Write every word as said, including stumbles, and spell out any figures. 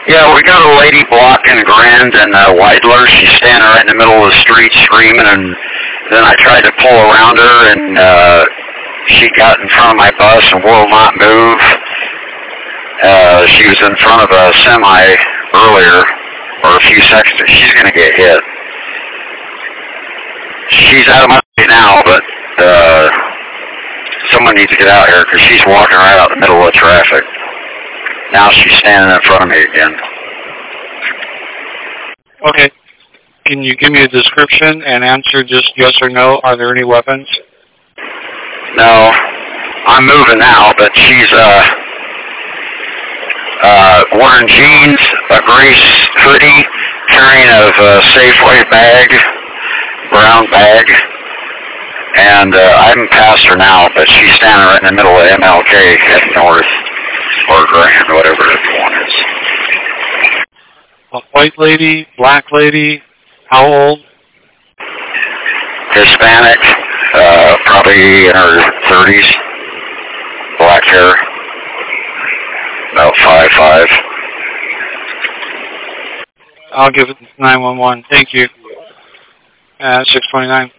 Yeah, we got a lady blocking Grand and uh, Weidler. She's standing right in the middle of the street screaming, and then I tried to pull around her, and uh, she got in front of my bus and will not move. Uh, she was in front of a semi earlier, or a few seconds. She's going to get hit. She's out of my way now, but uh, someone needs to get out here because she's walking right out in the middle of traffic. Now she's standing in front of me again. Okay. Can you give me a description and answer just yes or no? Are there any weapons? No. I'm moving now, but she's uh, uh, wearing jeans, a gray hoodie, carrying a uh, Safeway bag, brown bag, and uh, I haven't passed her now, but she's standing right in the middle of M L K heading north. Or Grand, whatever the one is. A white lady, black lady, how old? Hispanic, uh, probably in her thirties. Black hair, about five five. I'll give it nine one one. Thank you. Uh, six twenty-nine.